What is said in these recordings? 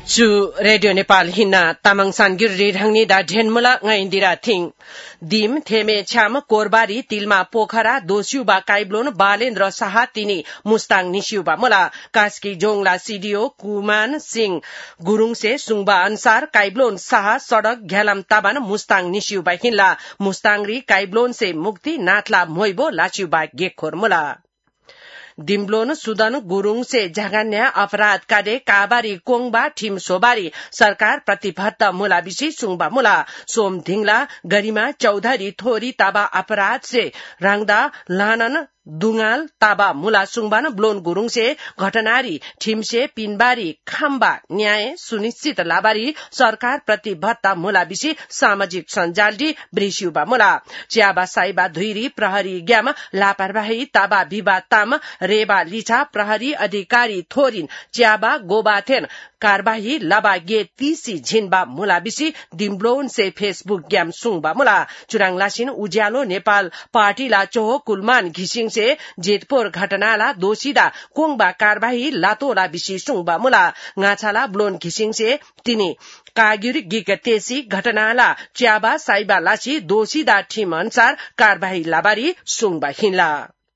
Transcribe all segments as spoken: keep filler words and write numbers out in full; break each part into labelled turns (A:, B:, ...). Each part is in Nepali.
A: Chu Radio Nepal hina tamang sangir rirhangni da dhenmula ngaindira thing dim theme cham korbari tilma pokhara dosiuba kaiblon balendra saha tini mustang nishiuba mula kaski jongla sidio kuman singh gurung se sungba ansar kaiblon saha sadak ghalam taban mustang nishiuba hinla mustangri kaiblon se mukti natla moibo lachiuba gekhor mula दिम्ब्लोन Sudan Gurung से झगन्या अपराध काडे काबारी कोङबा ठिम सोबारी सरकार प्रतिबद्ध मुला बिसी सुङबा मुला सोम धिङला गरिमा चौधरी थोरी ताबा अपराध से राङदा लानन दुंगाल ताबा मुला सुङबान ब्लोन गुरुङ से घटनारी ठिमसे पिनबारी खाम्बा न्याय सुनिश्चित लाबारी सरकार प्रतिबद्ध मुला बिसी सामाजिक सञ्जालडी ब्रिस्युबा मुला च्याबा साइबा धुइरी प्रहरी ग्याम लापरवाही ताबा विवाद ताम रेबा लिछा प्रहरी अधिकारी थोरिन च्याबा गोबाथेन कारबाही लबा गे तीसी झिनबा मुला बिसी दिम्ब्लोन से फेसबुक ग्याम सुङबा मुला चुराङलासिन उज्यालो नेपाल पार्टीला चोहो कुलमान घिसिङ से जेतपुर घटनाला दोषीदा कोङबा कारबाही लातोला बिसी सुङबा मुला ngaछाला ब्लोन घिसिङ से तिनी कागिर गिग तेसी घटनाला च्याबा साइबा लासी दोषीदा ठिम अनुसार कारबाही लाबारी सुङबा हिनला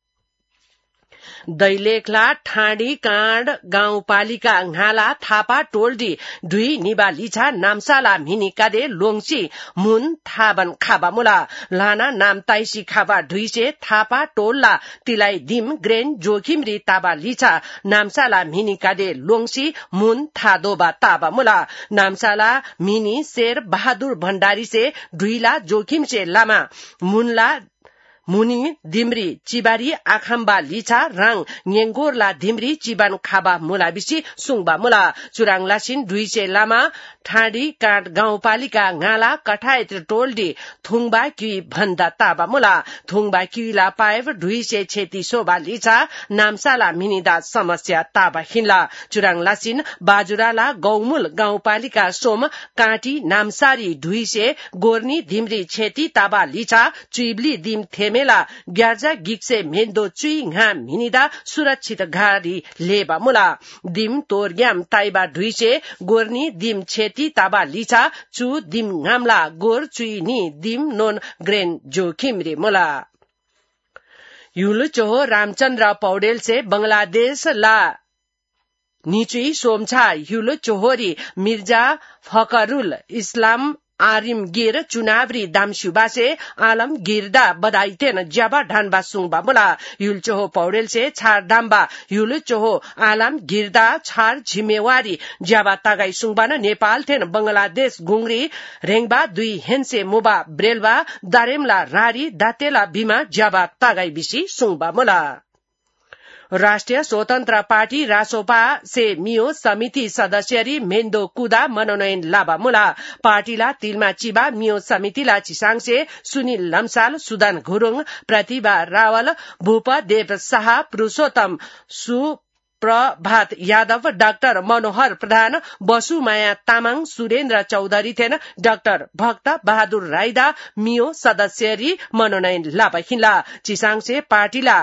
A: दैलेखला ठाडी काँड गाउँपालिका घाला थापा टोल्डी दुई निबा लिछा नामसाला मिनिकादे लोङसी मुन थाबन खाबा मुला लाना नाम ताइसी खाबा ढुइसे थापा टोल्ला तिलाई दिम ग्रेन जोखिमरी ताबा लिछा नामसाला मिनिकादे लोङसी मुन थादोबा ताबा मुला नामसाला मिनी शेर बहादुर भण्डारी से ढुइला जोखिम से लामा मुनला मुनि दिमरी चिबारी आखाम्बा लिछा राङ न्येङ्गोरला धिमरी चिबान खाबा मुला बिसी सुङबा मुला चुराङलासिन दुईसे लामा ठाडी काँड गाउँपालिका गाला कठायत टोल्डी थुङबा क्युई भन्दा ताबा मुला थुङबा क्युईला पाएव दुईसे छेती सोबा लिछा नामसाला मिनिदा समस्या ताबा हिनला चुराङलासिन बाजुराला गौमुल गाउँपालिका सोम काँटी नामसारी दुईसे गोर्नी धिमरी छेती ताबा लिछा चुइब्ली दिम थेमेला ग्यार्जा गिक्से मेन्दो चुई घा मिनिदा सुरक्षित गाडी लेबा मुला दिम तोरग्याम ताइबा ढुइसे गोर्नी दिम छेती ताबा लिछा चु दिम घामला गोर चुई नि दिम नोन ग्रेन जोखिम रे मुला युल चोहो रामचन्द्र पौडेल से बंगलादेश ला निचुई सोमछा युल चोहोरी मिर्जा फकरुल इस्लाम आरिम गिर चुनावरी दामसुबा से आलम गिरदा बदाइतेन ज्याबा ढानबा सुङबा मुला युल चोहो पौडेल से छार डाम्बा युल चोहो आलम गिरदा छार जिम्मेवारी ज्याबा तागाई सुङबान नेपाल थेन बंगलादेश गुंगरी रेङबा दुई हेन्से मोबा ब्रेलबा दारेमला रारी दातेला बिमा ज्याबा तागाई बिसी सुङबा मुला राष्ट्रिय स्वतन्त्र पार्टी रासोपा से मियो समिति सदस्यरी मेन्दो कुदा मनोनयन लाबा मुला पार्टीला तिलमा चिबा मियो समितिला चिसाङ से सुनिल लम्साल सुदान घुरुङ प्रतिभा रावल भूपदेव शाह पुरुषोत्तम सु प्रभात यादव डाक्टर मनोहर प्रधान बसुमाया तामाङ सुरेन्द्र चौधरी थेन डाक्टर भक्त बहादुर राईदा मियो सदस्यरी मनोनयन लाबा हिनला चिसाङ से पार्टीला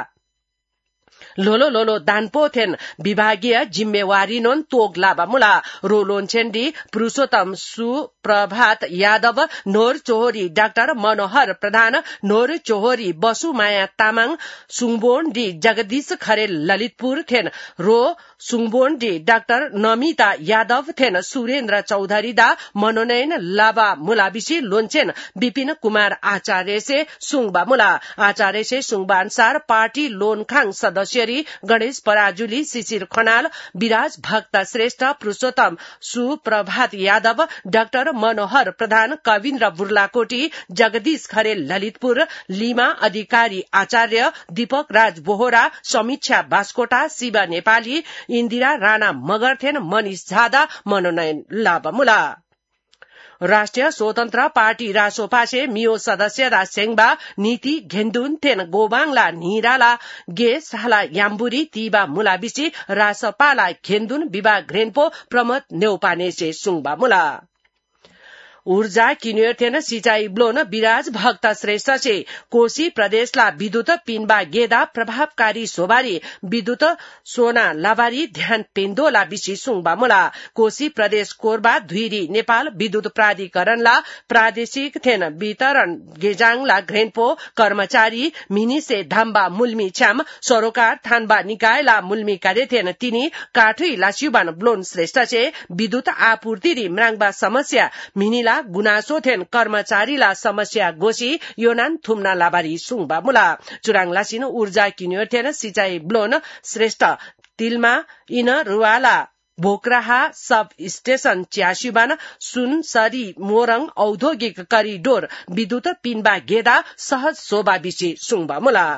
A: लोलो लोलो दानपो थेन विभागीय जिम्मेवारी नोन तोग लाबा मुला रोलोन छेन्डी पुरुषोत्तम सु प्रभात यादव नोर चोहोरी डाक्टर मनोहर प्रधान नोर चोहोरी बसुमाया तामाङ सुङबोन डी जगदीश खरेल ललितपुर थेन रो सुङबोन डी डाक्टर नमिता यादव थेन सुरेन्द्र चौधरी दा मनोनयन लाबा मुला बिसी लोनचेन विपिन कुमार आचार्य से सुङबा मुला आचार्य से सुङबा अनुसार पार्टी लोनखाङ सदस्य गणेश पराजुली शिशिर खनाल विराज भक्त श्रेष्ठ पुरुषोत्तम सुप्रभात यादव डाक्टर मनोहर प्रधान कविन्द्र बुर्लाकोटी जगदीश खरेल ललितपुर लीमा अधिकारी आचार्य दीपक राज बोहरा समीक्षा बास्कोटा शिव नेपाली इन्दिरा राणा मगरथेन मनिष झादा मनोनयन लाबा मुला राष्ट्रिय स्वतन्त्र पार्टी रासोपा से मियो सदस्य रा सेङबा नीति घेन्दुन थेन गोबाङला निराला गे साला याम्बुरी तीबा मुलाबिसी रासपाला घेन्दुन विभा ग्रेनपो प्रमोद नेउपाने से सुङबा मुला ऊर्जा किन्योर थेन सिंचाई ब्लोन विराज भक्त श्रेष्ठ से कोशी प्रदेशला विद्युत पिनबा गेदा प्रभावकारी सोबारी विद्युत सोना लाबारी ध्यान पेन्दोला बिसी सुङबा मुला कोशी प्रदेश कोरबा धुइरी नेपाल विद्युत प्राधिकरणला प्रादेशिक थेन वितरण गेजाङला घ्रेनपो कर्मचारी मिनिसे धाम्बा मुल्मी छ्याम सरोकार थानबा निकायला मुल्मी कार्य थेन तिनी काठुई लास्युबान ब्लोन श्रेष्ठ से विद्युत आपूर्ति री म्राङबा समस्या मिनिला गुनासो थेन कर्मचारीला समस्या गोसी योनान थुम्ना लाबारी सुङबा मुला चुराङ लासिन ऊर्जा किन्योर थेन सिंचाई ब्लोन श्रेष्ठ तिलमा इन रुवाला भोकराहा सब स्टेशन च्यासुबान सुनसरी मोरङ औद्योगिक करिडोर विद्युत पिनबा गेदा सहज शोभा बिसी सुङबा मुला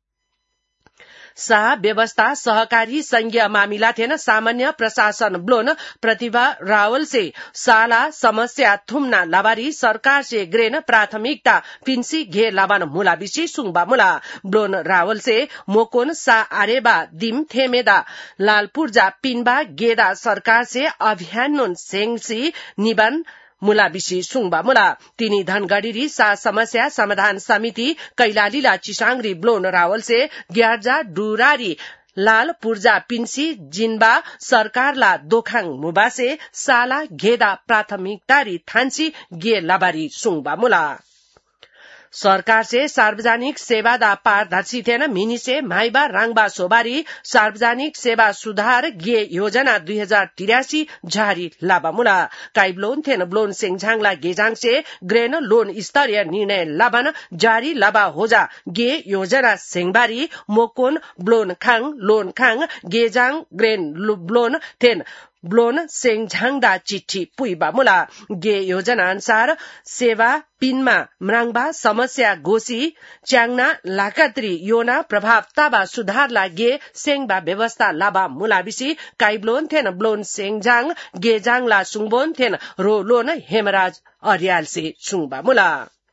A: शाह व्यवस्था सहकारी संघीय मामिला थेन सामान्य प्रशासन ब्लोन प्रतिभा रावल से साला समस्या थुम्ना लाबारी सरकार से ग्रेन प्राथमिकता पिन्सी घे लाबान मुला बिसी सुङबा मुला ब्लोन रावल से मोकोन सा आरेबा दिम थेमेदा लालपुरजा पिनबा गेदा सरकार से अभियान सेंगसी निबन मुला बिसी सुङबा मुला तिनी धनगढ़ी सा समस्या समाधान समिति कैलालीला चिसाङरी ब्लोन रावल से ग्यार्जा डुरारी लाल पूर्जा पिन्सी जिन्बा सरकारला दोखाङ मुबासे साला घेदा प्राथमिकतारी थान्सी गे लाबारी सुङबा मुला सरकार से सार्वजनिक सेवा दा पारदर्शी थेन मिनिसे माइबा राङबा सोबारी सार्वजनिक सेवा सुधार गे योजना दुई हजार तिरासी जारी लाबा मुला काइब्लोन थेन ब्लोन सेङझाङला गेजाङ से ग्रेन लोन स्तरीय निर्णय लाबन जारी लाबा होजा गे योजना सेङबारी मोकोन ब्लोन खाङ लोन खाङ गेजाङ ग्रेन ब्लोन थेन ब्लोन सेङझाङदा चिठी पुइबा मुला गे योजना अनुसार सेवा पिनमा म्राङबा समस्या गोसी च्याङना लाकात्री योना प्रभाव ताबा सुधार लागे सेङबा व्यवस्था लाबा मुला बिसी काइब्लोन थेन ब्लोन सेङझाङ गेजाङला सुङबोन थेन रो लोन हेमराज अर्याल से सुङबा मुला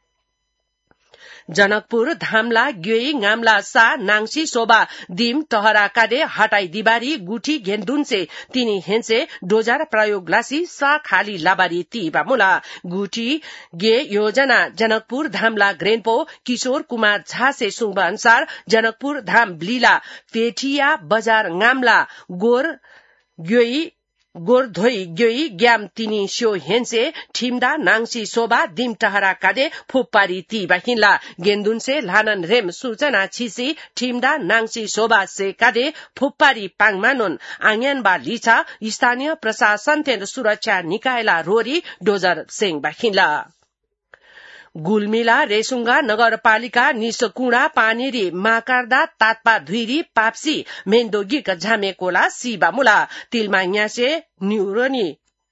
A: जनकपुर धामला ग्योई गामला सा नाङसी सोबा दिम टहरा कादे हटाई दिबारी गुठी घेन्दुन से तिनी हेन्से डोजार प्रयोग लासी सा खाली लाबारी तीबा मुला गुठी गे योजना जनकपुर धामला ग्रेनपो किशोर कुमार झा से सुङबा अनुसार जनकपुर धाम ब्लीला पेठिया बजार गामला गोर ग्योई गोरधोई ग्योई ग्याम तिनी स्यो हेन्से ठिमदा नाङसी सोबा दिम टहरा कादे फुप्पारी तीबा हिन्ला गेन्दुन से लानन रेम सूचना छिसी ठिमदा नाङसी सोबा से कादे फुप्पारी पाङमानुन आङ्यानबा लिछा स्थानीय प्रशासन थेन सुरक्षा निकायला रोरी डोजर सेङबा हिन्ला गुल्मीला रेसुङ्गा नगरपालिका निसकुणा पानेरी माकारदा तात्पा धुइरी पाप्सी मेन्दोगिक झामेकोला सिबा मुला तिलमा न्यासे न्युरोनी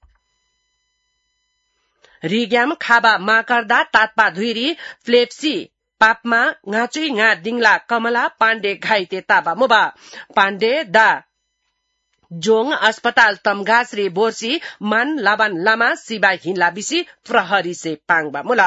A: रिग्याम खाबा माकारदा तात्पा धुइरी फ्लेप्सी पापमा ngaचुई nga दिङला कमला पाण्डे घाइते ताबा मुबा पाण्डे दा जोङ अस्पताल तमघासरी बोर्सी मान लाबान लामा सिबा हिन्ला बिसी प्रहरी से पाङबा मुला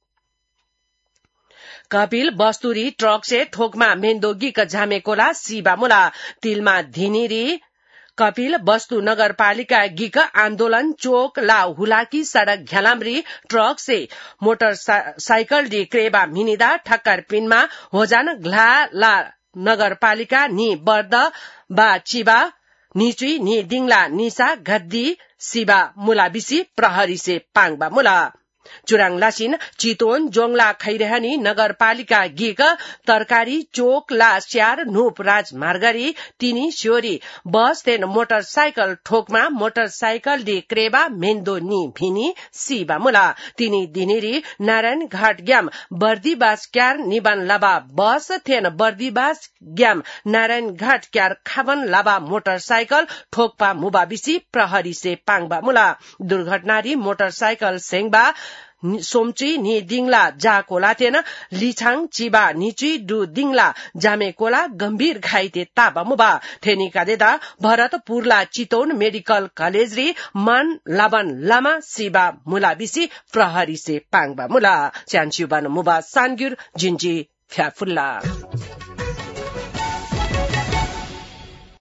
A: कपिल बस्तुरी ट्रक से ठोकमा मेन्दोगिक झामेकोला सिबा मुला तिलमा धिनिरी कपिल बस्तु नगरपालिका गिक आन्दोलन चोक ला हुलाकी सड़क घ्यालाम्री ट्रक से मोटरसाइकल डी क्रेबा मिनिदा ठक्कर पिनमा होजान घ्ला ला नगरपालिका नि बर्द बा चिबा निचुई नि दिङला निसा गद्दी सिबा मुला बिसी प्रहरी से पाङबा मुला चुराङ लासिन चितवन जोङला खैरहनी नगरपालिका गिक तरकारी चोक ला स्यार नूप राजमार्गरी तिनी स्योरी बस तेन मोटरसाइकल ठोकमा मोटरसाइकल डी क्रेबा मेन्दो नि भिनी सिबा मुला तिनी दिनेरी नारायण घाट ग्याम बर्दीबास क्यार निबान लाबा बस थेन बर्दीबास ग्याम नारायण घाट क्यार खाबन लाबा मोटरसाइकल ठोकपा मुबा बिसी प्रहरी से पाङबा मुला दुर्घटनारी मोटरसाइकल सेङबा सोमची नि दिङला जाकोला तेन लिछाङ चिबा निची डु दिङला जामेकोला गम्भीर घाइते ताबा मुबा थेनिका देदा भरतपुरला चितौन मेडिकल कलेज री मान लाबन लामा सिबा मुला बिसी प्रहरी से पाङबा मुला च्यान्चुबान मुबा सानगुर जिन्जी फ्याफुल्ला